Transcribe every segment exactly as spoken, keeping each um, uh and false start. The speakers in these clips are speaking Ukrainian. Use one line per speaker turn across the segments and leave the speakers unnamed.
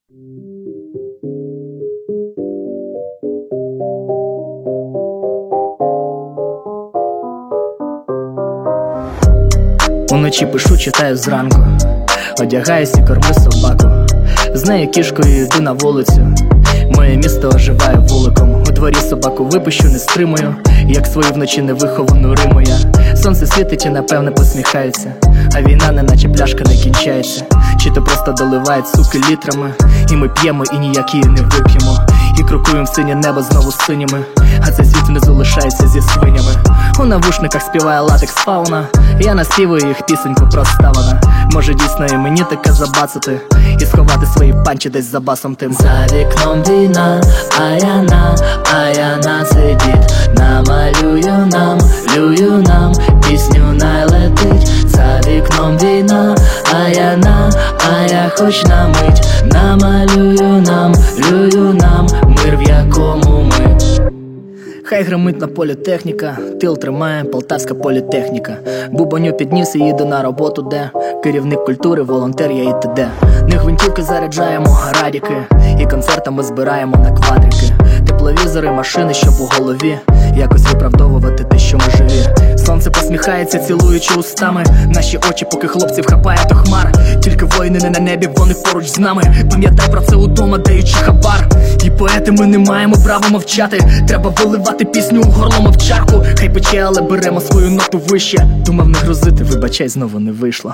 Уночі пишу, читаю зранку, одягаюсь і кормлю собаку. З нею кішкою йду на вулицю, моє місто оживає вуликом. У дворі собаку випущу, не стримую, як свою вночі невиховану риму я. Сонце світить і напевне посміхається, а війна неначе пляшка не кінчається. Чи то просто доливають суки літрами, і ми п'ємо і ніяк її не вип'ємо. І крокуємо в синє небо знову синіми, а цей світ внизу лишається зі свинями. У навушниках співає латекс фауна, я наспівую їх пісеньку проставана. Може дійсно і мені таке забацати, і сховати свої панчі десь за басом тим.
За вікном війна, а я на, а я на цей біт намалюю нам, люю нам, пісню найлетить. За вікном війна, а я на, а я хоч на мить намалюю нам, люю нам, мир, в якому ми.
Хай гримить на полі техніка, тил тримає полтавська політехніка. Бубоню підніс і їду на роботу, де керівник культури, волонтер я і т.д. Не гвинтівки заряджаємо, радіки, і концертами збираємо на квадрики. Тепловізори, машини, щоб у голові якось виправдовувати те, що ми живі. Сонце посміхається, цілуючи устами наші очі, поки хлопців хапає до хмар. Тільки воїни не на небі, вони поруч з нами. Пам'ятай про це удома, даючи хабар. І поети ми не маємо права мовчати. Треба виливати пісню у горло мовчарку. Хай пече, але беремо свою ноту вище. Думав не грузити, вибачай, знову не вийшло.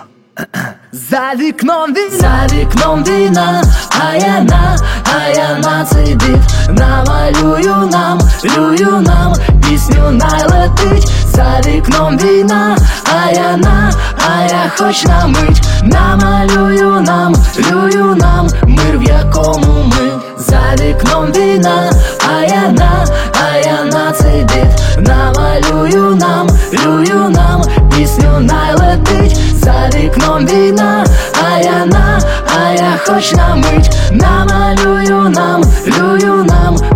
За вікном війна,
за вікном війна, а я на, а я на цей біт намалюю нам, люю нам, пісню найлетить. За вікном війна, а я на, а я хоч на мить намалюю нам, люю нам, мир, в якому ми. За вікном війна, а я на, а я на цей біт намалюю нам, люю нам, пісню найлетить. За вікном війна, а я на, а я хоч на мить намалюю нам, люю нам,